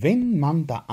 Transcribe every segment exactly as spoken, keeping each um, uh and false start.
Wenn man der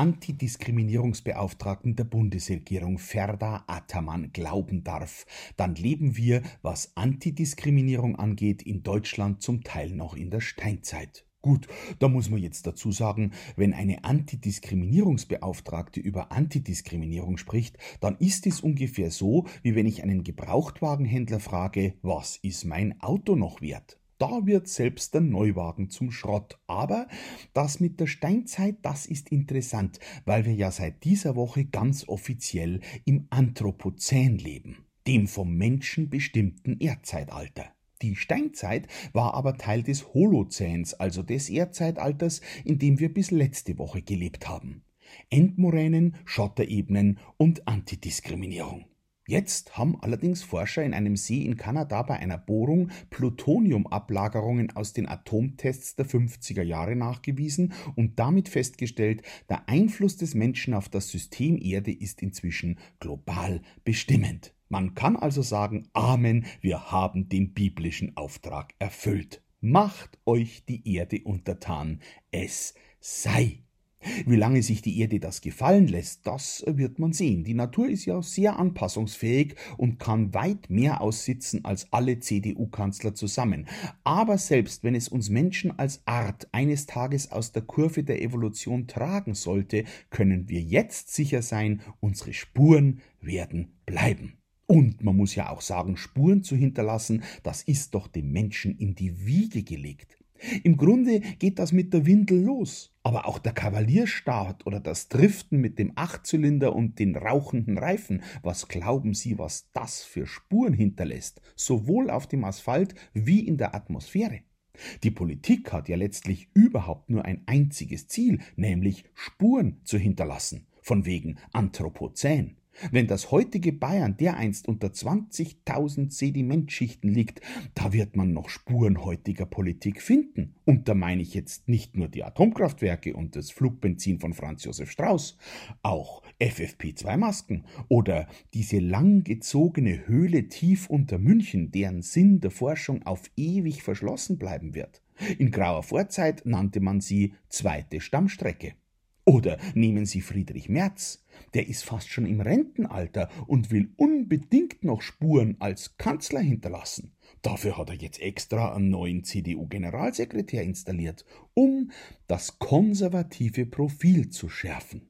Antidiskriminierungsbeauftragten der Bundesregierung Ferda Ataman glauben darf, dann leben wir, was Antidiskriminierung angeht, in Deutschland zum Teil noch in der Steinzeit. Gut, da muss man jetzt dazu sagen, wenn eine Antidiskriminierungsbeauftragte über Antidiskriminierung spricht, dann ist es ungefähr so, wie wenn ich einen Gebrauchtwagenhändler frage, was ist mein Auto noch wert? Da wird selbst der Neuwagen zum Schrott. Aber das mit der Steinzeit, das ist interessant, weil wir ja seit dieser Woche ganz offiziell im Anthropozän leben, dem vom Menschen bestimmten Erdzeitalter. Die Steinzeit war aber Teil des Holozäns, also des Erdzeitalters, in dem wir bis letzte Woche gelebt haben. Endmoränen, Schotterebenen und Antidiskriminierung. Jetzt haben allerdings Forscher in einem See in Kanada bei einer Bohrung Plutoniumablagerungen aus den Atomtests der fünfziger Jahre nachgewiesen und damit festgestellt, der Einfluss des Menschen auf das System Erde ist inzwischen global bestimmend. Man kann also sagen, Amen, wir haben den biblischen Auftrag erfüllt. Macht euch die Erde untertan, es sei. Wie lange sich die Erde das gefallen lässt, das wird man sehen. Die Natur ist ja sehr anpassungsfähig und kann weit mehr aussitzen als alle C D U-Kanzler zusammen. Aber selbst wenn es uns Menschen als Art eines Tages aus der Kurve der Evolution tragen sollte, können wir jetzt sicher sein, unsere Spuren werden bleiben. Und man muss ja auch sagen, Spuren zu hinterlassen, das ist doch dem Menschen in die Wiege gelegt. Im Grunde geht das mit der Windel los, aber auch der Kavalierstart oder das Driften mit dem Achtzylinder und den rauchenden Reifen, was glauben Sie, was das für Spuren hinterlässt, sowohl auf dem Asphalt wie in der Atmosphäre? Die Politik hat ja letztlich überhaupt nur ein einziges Ziel, nämlich Spuren zu hinterlassen, von wegen Anthropozän. Wenn das heutige Bayern dereinst unter zwanzigtausend Sedimentschichten liegt, da wird man noch Spuren heutiger Politik finden. Und da meine ich jetzt nicht nur die Atomkraftwerke und das Flugbenzin von Franz Josef Strauß, auch F F P zwei Masken oder diese langgezogene Höhle tief unter München, deren Sinn der Forschung auf ewig verschlossen bleiben wird. In grauer Vorzeit nannte man sie zweite Stammstrecke. Oder nehmen Sie Friedrich Merz, der ist fast schon im Rentenalter und will unbedingt noch Spuren als Kanzler hinterlassen. Dafür hat er jetzt extra einen neuen C D U-Generalsekretär installiert, um das konservative Profil zu schärfen.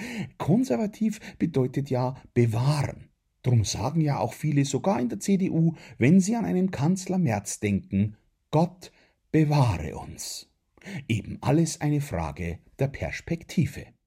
Konservativ bedeutet ja bewahren. Drum sagen ja auch viele, sogar in der C D U, wenn sie an einen Kanzler Merz denken, Gott bewahre uns. Eben alles eine Frage der Perspektive.